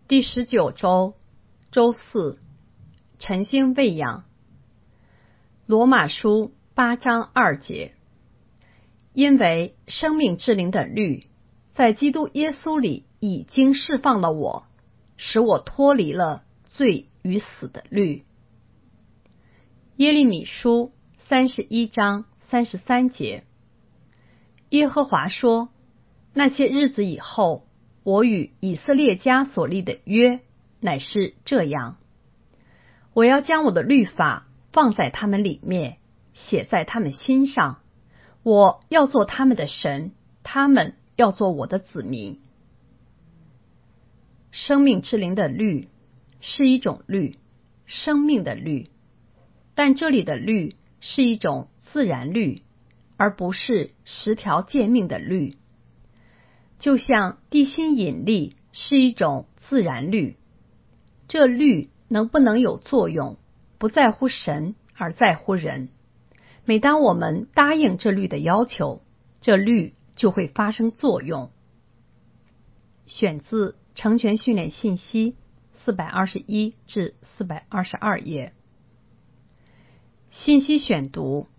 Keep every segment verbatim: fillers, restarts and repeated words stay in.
第十九周，周四，晨星喂养。罗马书八章二节，因为生命之灵的律在基督耶稣里已经释放了我，使我脱离了罪与死的律。耶利米书三十一章三十三节，耶和华说，那些日子以后，我与以色列家所立的约乃是这样，我要将我的律法放在他们里面，写在他们心上，我要做他们的神，他们要做我的子民。生命之灵的律是一种律，生命的律，但这里的律是一种自然律，而不是十条诫命的律。就像地心引力是一种自然律，这律能不能有作用，不在乎神，而在乎人。每当我们答应这律的要求，这律就会发生作用。选自成全训练信息四百二十一至四百二十二页。信息选读：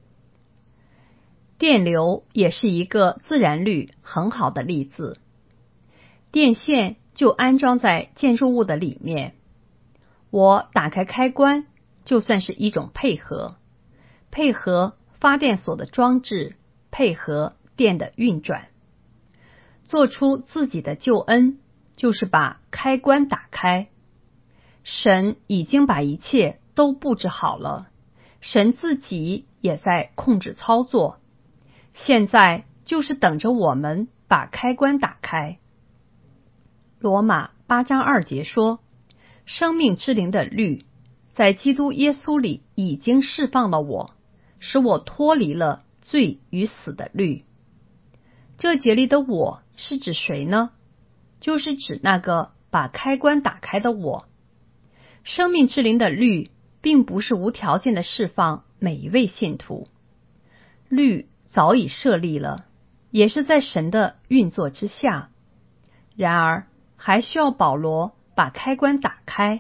电流也是一个自然律很好的例子。电线就安装在建筑物的里面，我打开开关就算是一种配合，配合发电所的装置，配合电的运转。做出自己的救恩，就是把开关打开。神已经把一切都布置好了，神自己也在控制操作，现在就是等着我们把开关打开。罗马八章二节说，生命之灵的律在基督耶稣里已经释放了我，使我脱离了罪与死的律。这节里的我是指谁呢？就是指那个把开关打开的我。生命之灵的律并不是无条件的释放每一位信徒，律早已设立了，也是在神的运作之下，然而还需要保罗把开关打开。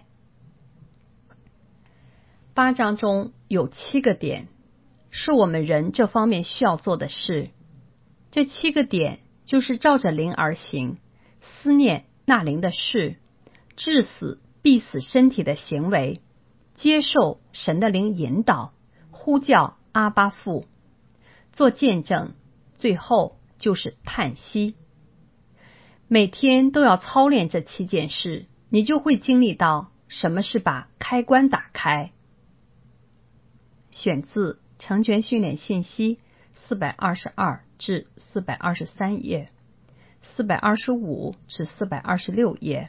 八章中有七个点，是我们人这方面需要做的事。这七个点就是照着灵而行，思念那灵的事，致死必死身体的行为，接受神的灵引导，呼叫阿爸父，做见证，最后就是叹息。每天都要操练这七件事，你就会经历到什么是把开关打开。选自成全训练信息四百二十二至四百二十三页，四百二十五至四百二十六页。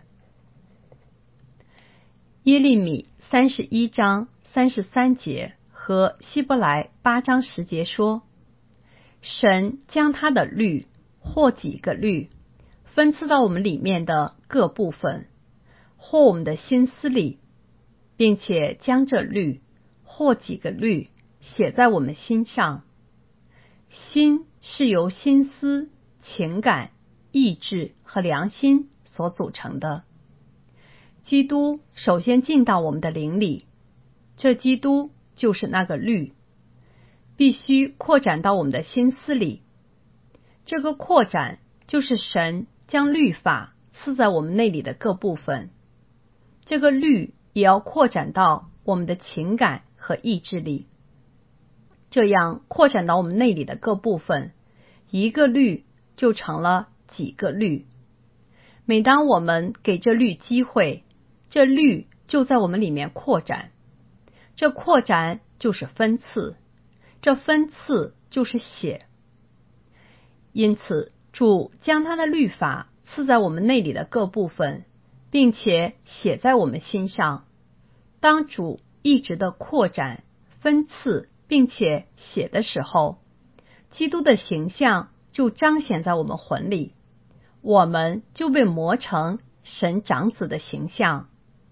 耶利米三十一章三十三节和希伯来八章十节说，神将他的律或几个律分赐到我们里面的各部分，或我们的心思里，并且将这律或几个律写在我们心上。心是由心思、情感、意志和良心所组成的。基督首先进到我们的灵里，这基督就是那个律，必须扩展到我们的心思里。这个扩展就是神将律法赐在我们内里的各部分，这个律也要扩展到我们的情感和意志里。这样扩展到我们内里的各部分，一个律就成了几个律。每当我们给这律机会，这律就在我们里面扩展。这扩展就是分赐，这分赐就是写。因此，主将他的律法赐在我们内里的各部分，并且写在我们心上。当主一直的扩展、分赐并且写的时候，基督的形象就彰显在我们魂里，我们就被磨成神长子的形象。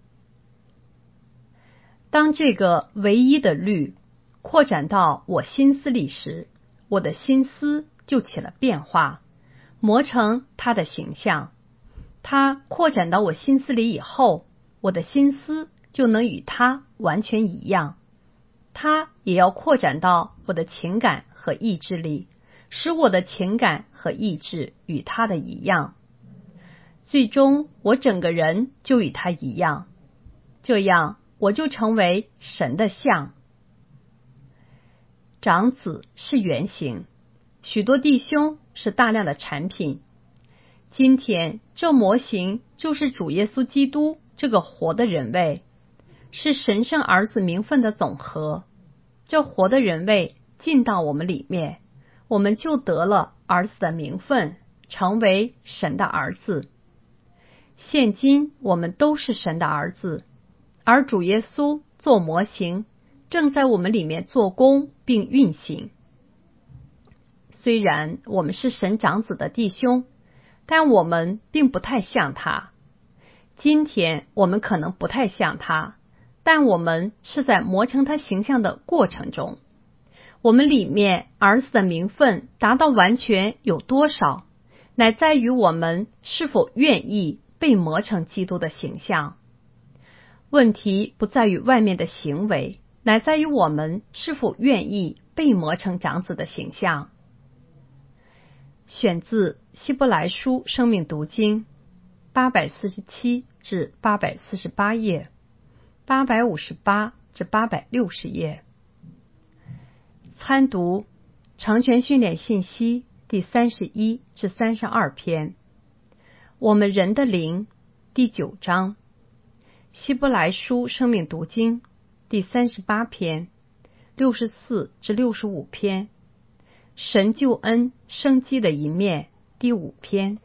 当这个唯一的律扩展到我心思里时，我的心思就起了变化，磨成他的形象。 他扩展到我心思里以后，我的心思就能与他完全一样。他也要扩展到我的情感和意志里，使我的情感和意志与他的一样。最终，我整个人就与他一样，这样我就成为神的像。长子是原型，许多弟兄是大量的产品。今天，这模型就是主耶稣基督这个活的人位，是神圣儿子名分的总和。这活的人位进到我们里面，我们就得了儿子的名分，成为神的儿子。现今我们都是神的儿子，而主耶稣做模型，正在我们里面做工并运行。虽然我们是神长子的弟兄，但我们并不太像他。今天我们可能不太像他，但我们是在磨成他形象的过程中。我们里面儿子的名分达到完全有多少，乃在于我们是否愿意被磨成基督的形象。问题不在于外面的行为，乃在于我们是否愿意被磨成长子的形象。选自希伯来书生命读经八百四十七至八百四十八页，八百五十八至八百六十页。参读成全训练信息第三十一至三十二篇，我们人的灵第九章，希伯来书生命读经第三十八篇，六十四至六十五篇，神救恩生机的一面第五篇。